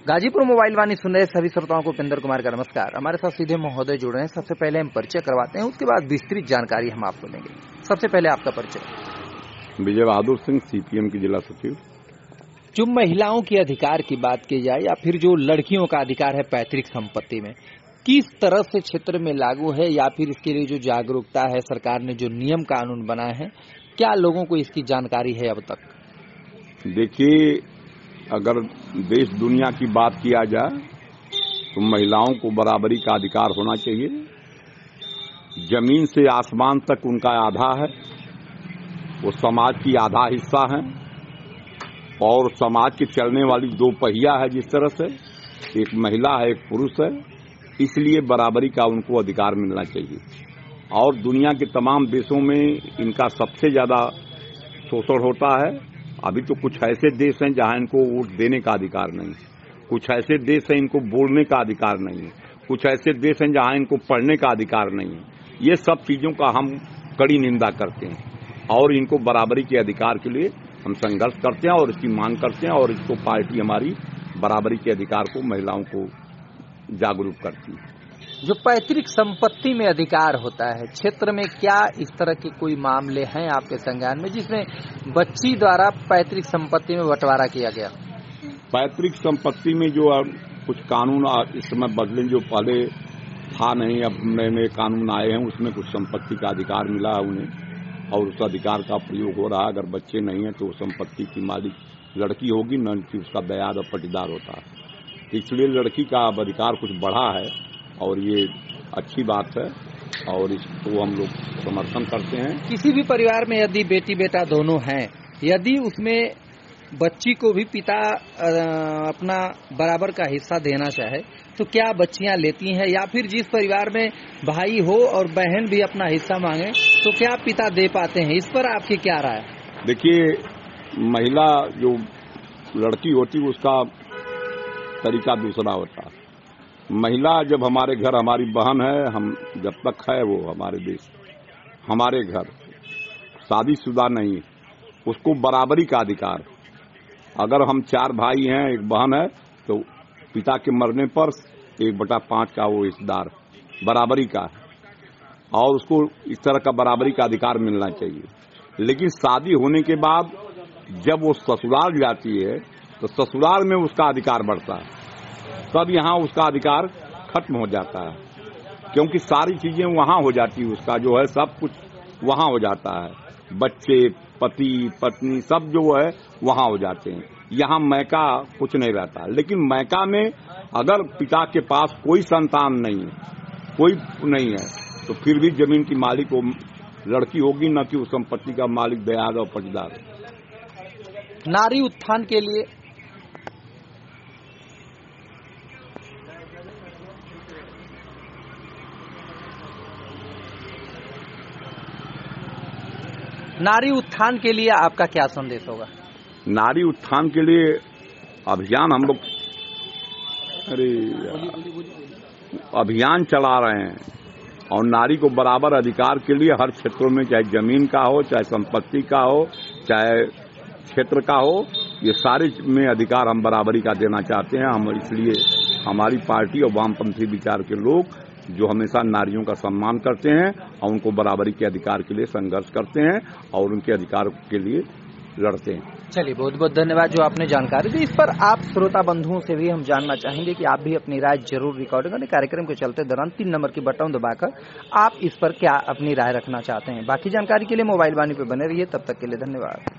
Ghazipur mobile वाणी सुन रहे सभी श्रोताओं को उपेंद्र कुमार का नमस्कार। हमारे साथ सीधे महोदय जुड़ रहे हैं। सबसे पहले हम परिचय करवाते हैं, उसके बाद विस्तृत जानकारी हम आपको देंगे। सबसे पहले आपका परिचय। विजय बहादुर सिंह, सीपीएम की जिला सचिव। जो महिलाओं के अधिकार की बात की जाए या फिर जो लड़कियों का अधिकार है पैतृक संपत्ति में, किस तरह से क्षेत्र में लागू है या फिर इसके लिए जो जागरूकता है, सरकार ने जो नियम कानून बनाए हैं, क्या लोगों को इसकी जानकारी है अब तक? देखिए, अगर देश दुनिया की बात किया जाए तो महिलाओं को बराबरी का अधिकार होना चाहिए। जमीन से आसमान तक उनका आधा है, वो समाज की आधा हिस्सा है और समाज की चलने वाली दो पहिया है। जिस तरह से एक महिला है, एक पुरुष है, इसलिए बराबरी का उनको अधिकार मिलना चाहिए। और दुनिया के तमाम देशों में इनका सबसे ज्यादा शोषण होता है। अभी तो कुछ ऐसे देश हैं जहां इनको वोट देने का अधिकार नहीं है, कुछ ऐसे देश हैं इनको बोलने का अधिकार नहीं है, कुछ ऐसे देश हैं जहां इनको पढ़ने का अधिकार नहीं है। ये सब चीजों का हम कड़ी निंदा करते हैं और इनको बराबरी के अधिकार के लिए हम संघर्ष करते हैं और इसकी मांग करते हैं और इसको पार्टी हमारी बराबरी के अधिकार को, महिलाओं को जागरूक करती है। जो पैतृक संपत्ति में अधिकार होता है, क्षेत्र में क्या इस तरह के कोई मामले हैं आपके संज्ञान में जिसमें बच्ची द्वारा पैतृक संपत्ति में बंटवारा किया गया? पैतृक संपत्ति में जो कुछ कानून इस समय बदले, जो पहले था नहीं, अब नए नए कानून आए हैं, उसमें कुछ संपत्ति का अधिकार मिला है उन्हें और उस अधिकार का प्रयोग हो रहा है। अगर बच्चे नहीं है तो संपत्ति की मालिक लड़की होगी, न कि उसका दयाद और पटीदार होता है। इसलिए लड़की का अधिकार कुछ बढ़ा है और ये अच्छी बात है और इसको हम लोग समर्थन करते हैं। किसी भी परिवार में यदि बेटी बेटा दोनों हैं, यदि उसमें बच्ची को भी पिता अपना बराबर का हिस्सा देना चाहे तो क्या बच्चियां लेती हैं, या फिर जिस परिवार में भाई हो और बहन भी अपना हिस्सा मांगे तो क्या पिता दे पाते हैं? इस पर आपकी क्या राय है? देखिए, महिला जो लड़की होती है उसका तरीका दूसरा होता है। महिला जब हमारे घर, हमारी बहन है, हम जब तक है वो हमारे देश, हमारे घर, शादीशुदा नहीं, उसको बराबरी का अधिकार। अगर हम 4 भाई हैं, एक बहन है, तो पिता के मरने पर 1/5 का वो हिस्सेदार बराबरी का है और उसको इस तरह का बराबरी का अधिकार मिलना चाहिए। लेकिन शादी होने के बाद जब वो ससुराल जाती है तो ससुराल में उसका अधिकार बढ़ता है, तब यहाँ उसका अधिकार खत्म हो जाता है, क्योंकि सारी चीजें वहां हो जाती है, उसका जो है सब कुछ वहां हो जाता है। बच्चे, पति, पत्नी सब जो है वहां हो जाते हैं। यहाँ मैका कुछ नहीं रहता। लेकिन मैका में अगर पिता के पास कोई संतान नहीं है, कोई नहीं है, तो फिर भी जमीन की मालिक वो लड़की होगी, न कि उस संपत्ति का मालिक दयाद और पटीदार। नारी उत्थान के लिए आपका क्या संदेश होगा? नारी उत्थान के लिए अभियान हम लोग अभियान चला रहे हैं और नारी को बराबर अधिकार के लिए हर क्षेत्रों में, चाहे जमीन का हो, चाहे संपत्ति का हो, चाहे क्षेत्र का हो, ये सारे में अधिकार हम बराबरी का देना चाहते हैं। हम इसलिए हमारी पार्टी और वामपंथी विचार के लोग जो हमेशा नारियों का सम्मान करते हैं और उनको बराबरी के अधिकार के लिए संघर्ष करते हैं और उनके अधिकार के लिए लड़ते हैं। चलिए, बहुत बहुत धन्यवाद जो आपने जानकारी दी। इस पर आप श्रोता बंधुओं से भी हम जानना चाहेंगे कि आप भी अपनी राय जरूर रिकॉर्ड करें। कार्यक्रम के चलते दौरान 3 नंबर की बटन दबाकर आप इस पर क्या अपनी राय रखना चाहते हैं। बाकी जानकारी के लिए मोबाइल वाणी पे बने रहिए। तब तक के लिए धन्यवाद।